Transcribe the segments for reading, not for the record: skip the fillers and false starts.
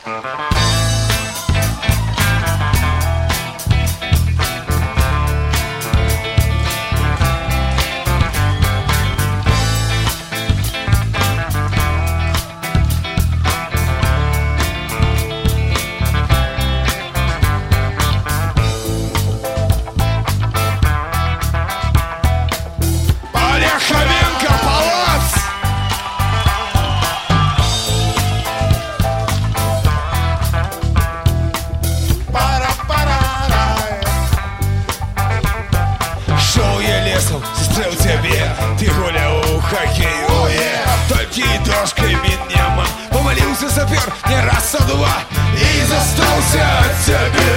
Застрел тебе, ты гулял у хоккея, только дошками нема. Помолился сапер не раз, а два, и застался от тебе.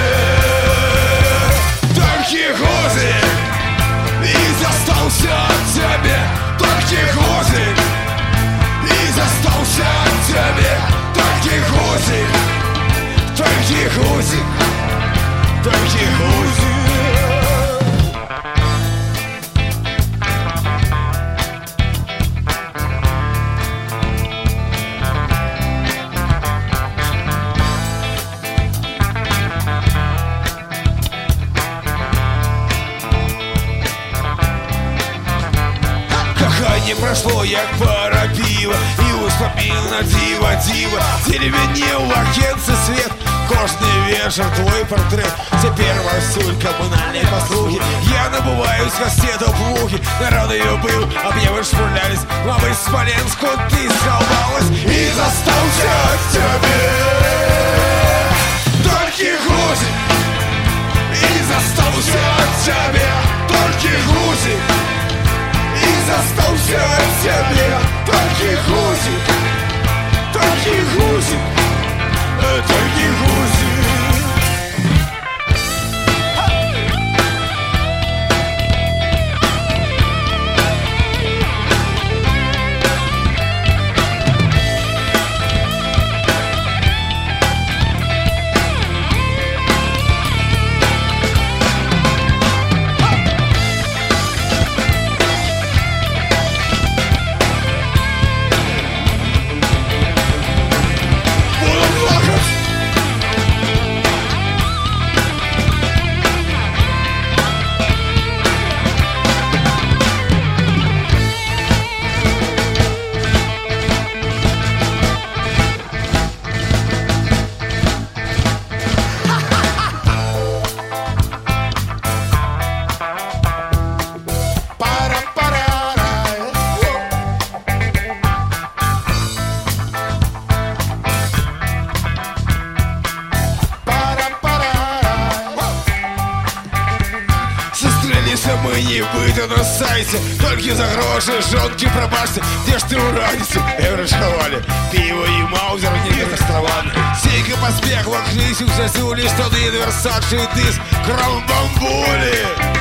Только гузик, и застался от тебе. Только гузик, и застался от тебе. Только гузик, только гузик, только гузик. Не прошло, як парапіва, і успомін на дива. Телевидение, агентцы, свет, кожный вечер твой портрет. Теперь Васюль, коммунальные послуги. Я набываюсь кассету плухи. Народ ее был, объявы шпурлялись. Мамы из Смоленску, ты сковалась и застался от тебе. Только гузик, и застался от тебя. Только гузик, и застался от тебя. Только гузик, только гузик, только гузик. Мы не выйдем на сайте, только за гроши жонки пропасти. Где ж ты урадился? Еврошковали пиво и маузер не островали. Сейка поспехла, крысик зазули, штаны, версачи, диск, кровбамбули.